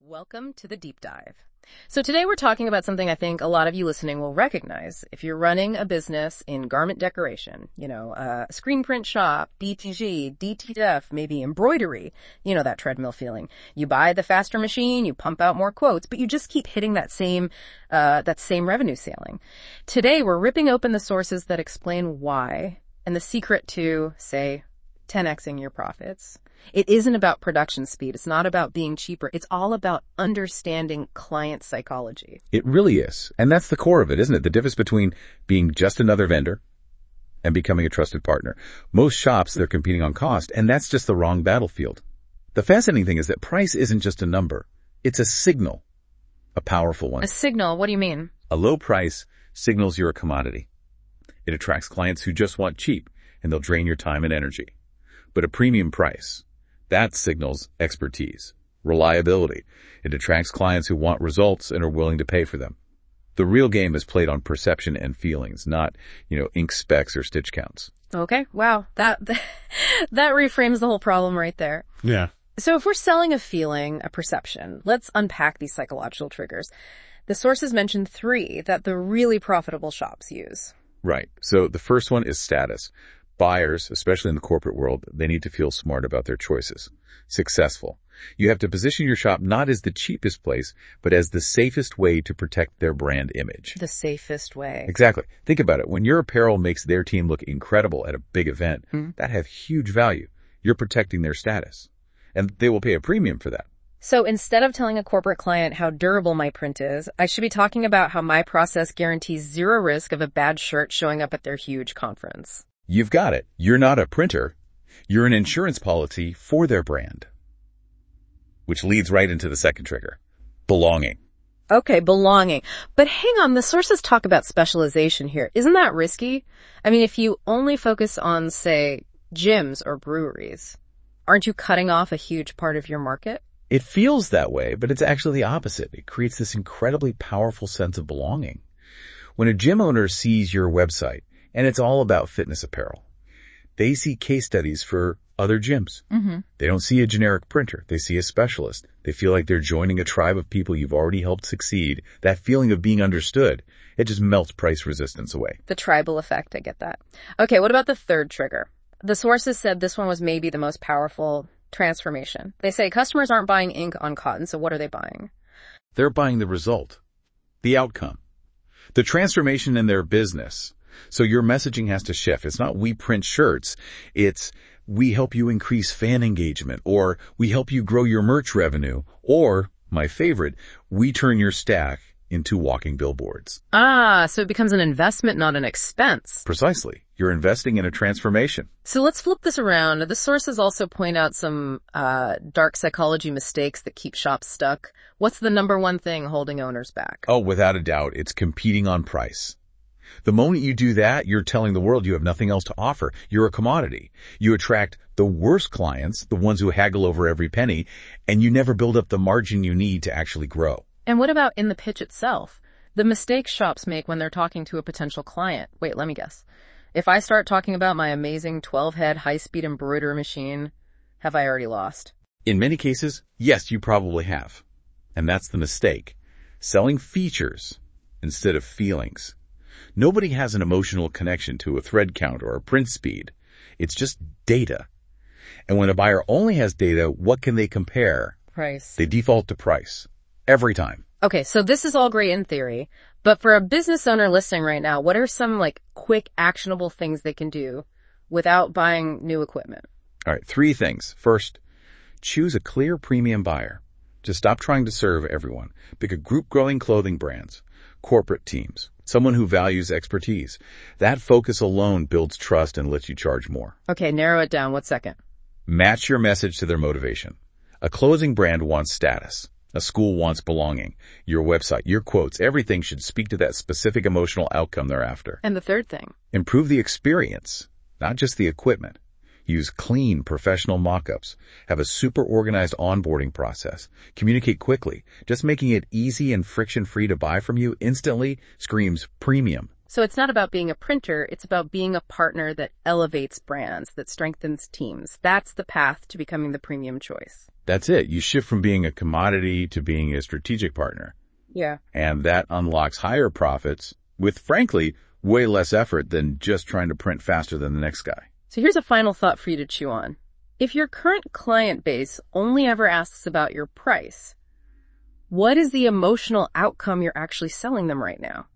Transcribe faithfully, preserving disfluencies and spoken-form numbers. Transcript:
Welcome to the Deep Dive. So today we're talking about something I think a lot of you listening will recognize. If you're running a business in garment decoration, you know, a screen print shop, D T G, D T F, maybe embroidery, you know, that treadmill feeling. You buy the faster machine, you pump out more quotes, but you just keep hitting that same, uh, that same revenue ceiling. Today we're ripping open the sources that explain why and the secret to, say, ten X-ing your profits. It isn't about production speed. It's not about being cheaper. It's all about understanding client psychology. It really is. And that's the core of it, isn't it? The difference between being just another vendor and becoming a trusted partner. Most shops, they're competing on cost, and that's just the wrong battlefield. The fascinating thing is that price isn't just a number. It's a signal, a powerful one. A signal? What do you mean? A low price signals you're a commodity. It attracts clients who just want cheap, and they'll drain your time and energy. But a premium price, that signals expertise, reliability. It attracts clients who want results and are willing to pay for them. The real game is played on perception and feelings, not, you know, ink specs or stitch counts. Okay. Wow. That, that reframes the whole problem right there. Yeah. So if we're selling a feeling, a perception, let's unpack these psychological triggers. The sources mentioned three that the really profitable shops use. Right. So the first one is status. Buyers, especially in the corporate world, they need to feel smart about their choices. Successful. You have to position your shop not as the cheapest place, but as the safest way to protect their brand image. The safest way. Exactly. Think about it. When your apparel makes their team look incredible at a big event, mm-hmm. that have huge value. You're protecting their status. And they will pay a premium for that. So instead of telling a corporate client how durable my print is, I should be talking about how my process guarantees zero risk of a bad shirt showing up at their huge conference. You've got it. You're not a printer. You're an insurance policy for their brand. Which leads right into the second trigger. Belonging. Okay, belonging. But hang on, the sources talk about specialization here. Isn't that risky? I mean, if you only focus on, say, gyms or breweries, aren't you cutting off a huge part of your market? It feels that way, but it's actually the opposite. It creates this incredibly powerful sense of belonging. When a gym owner sees your website, and it's all about fitness apparel, they see case studies for other gyms. Mm-hmm. They don't see a generic printer. They see a specialist. They feel like they're joining a tribe of people you've already helped succeed. That feeling of being understood, it just melts price resistance away. The tribal effect, I get that. Okay, what about the third trigger? The sources said this one was maybe the most powerful: transformation. They say customers aren't buying ink on cotton, so what are they buying? They're buying the result, the outcome, the transformation in their business. So your messaging has to shift. It's not we print shirts. It's we help you increase fan engagement, or we help you grow your merch revenue, or, my favorite, we turn your stack into walking billboards. Ah, so it becomes an investment, not an expense. Precisely. You're investing in a transformation. So let's flip this around. The sources also point out some uh dark psychology mistakes that keep shops stuck. What's the number one thing holding owners back? Oh, without a doubt, it's competing on price. The moment you do that, you're telling the world you have nothing else to offer. You're a commodity. You attract the worst clients, the ones who haggle over every penny, and you never build up the margin you need to actually grow. And what about in the pitch itself? The mistakes shops make when they're talking to a potential client. Wait, let me guess. If I start talking about my amazing twelve-head high-speed embroidery machine, have I already lost? In many cases, yes, you probably have. And that's the mistake. Selling features instead of feelings. Nobody has an emotional connection to a thread count or a print speed. It's just data. And when a buyer only has data, what can they compare? Price. They default to price. Every time. Okay, so this is all great in theory, but for a business owner listening right now, what are some like quick actionable things they can do without buying new equipment? All right, three things. First, choose a clear premium buyer. Just stop trying to serve everyone. Pick a group growing clothing brands, corporate teams, someone who values expertise. That focus alone builds trust and lets you charge more. Okay, narrow it down. What's second? Match your message to their motivation. A clothing brand wants status. A school wants belonging. Your website, your quotes, everything should speak to that specific emotional outcome they're after. And the third thing? Improve the experience, not just the equipment. Use clean, professional mock-ups. Have a super organized onboarding process. Communicate quickly. Just making it easy and friction-free to buy from you instantly screams premium. So it's not about being a printer, it's about being a partner that elevates brands, that strengthens teams. That's the path to becoming the premium choice. That's it. You shift from being a commodity to being a strategic partner. Yeah. And that unlocks higher profits with, frankly, way less effort than just trying to print faster than the next guy. So here's a final thought for you to chew on. If your current client base only ever asks about your price, what is the emotional outcome you're actually selling them right now?